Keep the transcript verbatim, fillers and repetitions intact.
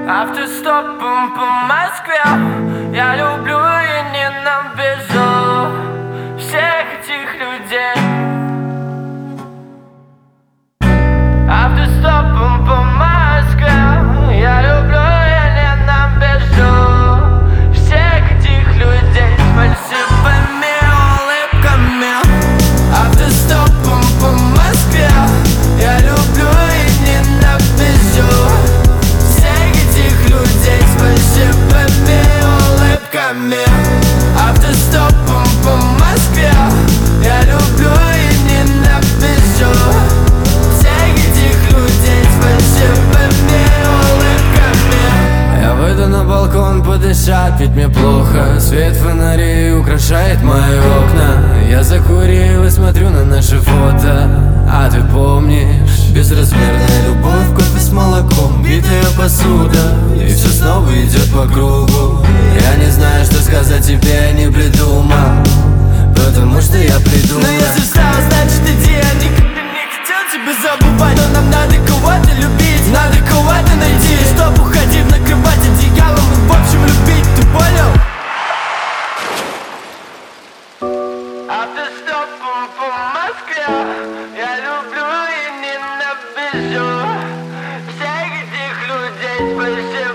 Автостопом по Москве я люблю и ненавижу всех этих людей. Автостопом по Москве я люблю и ненавижу всех этих людей с фальшивыми улыбками. Автостопом по Москве я люблю и ненавижу всех этих людей с фальшивыми улыбками. Автостопом по Москве я люблю и ненавижу всех этих людей с фальшивыми улыбками. Я выйду на балкон подышать, ведь мне плохо. Свет фонарей украшает мои окна. Я закурил и смотрю на наши фото. А ты помнишь безразмерная любовь, кофе с молоком, битая посуда, и все снова идет по кругу. Я не знаю, что сказать тебе, не придумал, потому что я придумал. Но если встал, значит иди. Я никогда не хотел тебя забывать, но нам надо кого-то любить, надо кого-то найти, чтоб уходив накрывать одеялом и в общем любить, ты понял? Автостопом по Москве я люблю и ненавижу всех этих людей с большим